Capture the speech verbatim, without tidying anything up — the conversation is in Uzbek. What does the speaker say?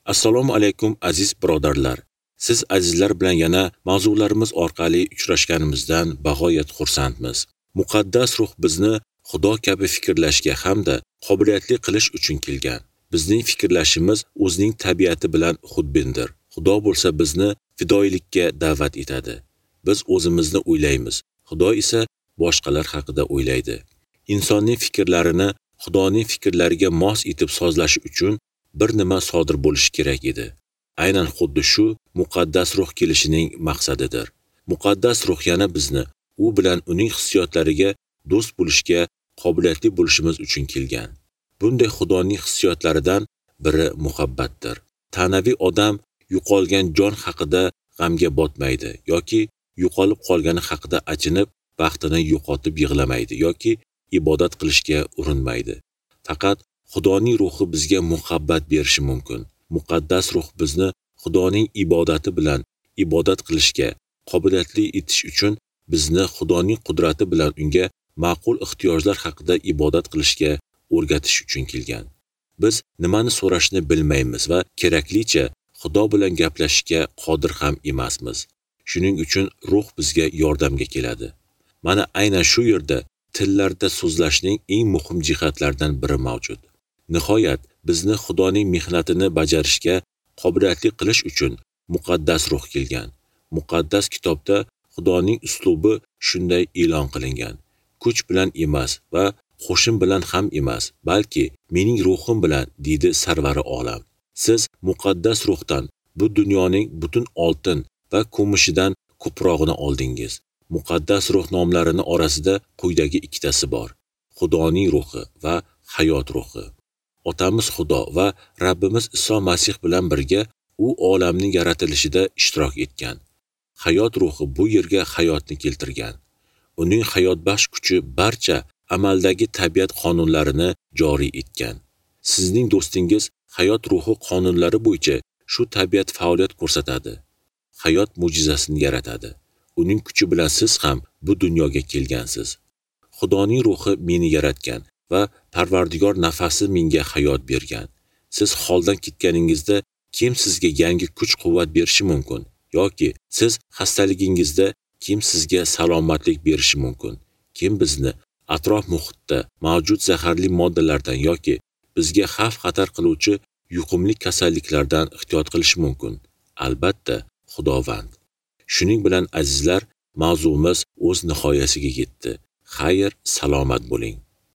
Assalomu alaykum aziz birodarlar. Siz azizlar bilan yana mavzularimiz orqali uchrashganimizdan bag'oyat xursandmiz. Muqaddas ruh bizni Xudo kabi fikrlashga hamda qobiliyatli qilish uchun kelgan. Bizning fikrlashimiz o'zining tabiati bilan xudbindir. Xudo bo'lsa bizni fidoyilikka da'vat etadi. Biz o'zimizni o'ylaymiz, Xudo esa boshqalar haqida o'ylaydi. Insonning fikrlarini Xudoning fikrlariga mos etib sozlash uchun bir nima sodir bo'lishi kerak edi. Aynan xuddi shu muqaddas ruh kelishining maqsadidir. Muqaddas ruh yana bizni u bilan uning hissiyotlariga do'st bo'lishga qobiliyatli bo'lishimiz uchun kelgan. Bunday Xudoning hissiyotlaridan biri muhabbatdir. Tanaviy odam yo'qolgan jon haqida g'amga botmaydi yoki yo'qolib qolgani haqida achinib, baxtini yo'qotib yig'lamaydi yoki ibodat qilishga urinmaydi. Faqat Xudoning ruhi bizga muhabbat berishi mumkin. Muqaddas ruh bizni Xudoning ibodati bilan ibodat qilishga qobiliyatli etish uchun bizni Xudoning qudrati bilan unga ma'qul ehtiyojlar haqida ibodat qilishga o'rgatish uchun kelgan. Biz nimani so'rashni bilmaymiz va keraklicha Xudo bilan gaplashishga qodir ham emasmiz. Shuning uchun ruh bizga yordamga keladi. Mana aynan shu yerda tillarda so'zlashning eng muhim jihatlaridan biri mavjud. Nihoyat bizni Xudoning mehnatini bajarishga qobiliyatli qilish uchun muqaddas ruh kelgan. Muqaddas kitobda Xudoning uslubi shunday e'lon qilingan. Kuch bilan emas va qo'shin bilan ham emas, balki mening ruhim bilan deydi sarvari olam. Siz muqaddas ruhdan bu dunyoning butun oltin va kumushidan ko'prog'ini oldingiz. Muqaddas ruh nomlarini orasida quyidagi ikkitasi bor: Xudoning ruhi va hayot ruhi. Otamiz Xudo va Rabbimiz Iso Masih bilan birga u olamning yaratilishida ishtirok etgan. Hayot ruhi bu yerga hayotni keltirgan. Uning hayotbaxsh kuchi barcha amaldagi tabiat qonunlarini joriy etgan. Sizning do'stingiz hayot ruhi qonunlari bo'yicha shu tabiat faoliyat ko'rsatadi. Hayot mo'jizasini yaratadi. Uning kuchi bilan siz ham bu dunyoga kelgansiz. Xudoning ruhi meni yaratgan va Parvardigor nafasi menga hayot bergan. Siz holdan ketganingizda kim sizga yangi kuch-quvvat berishi mumkin? Yoki siz xastaligingizda kim sizga salomatlik berishi mumkin? Kim bizni atrof muhitda mavjud zaharli moddalardan yoki bizga xavf-xatar qiluvchi yuqumli kasalliklardan ehtiyot qilishi mumkin? Albatta, Xudovand. Shuning bilan azizlar, mavzuimiz o'z nihoyasiga yetdi. Xayr, salomat bo'ling.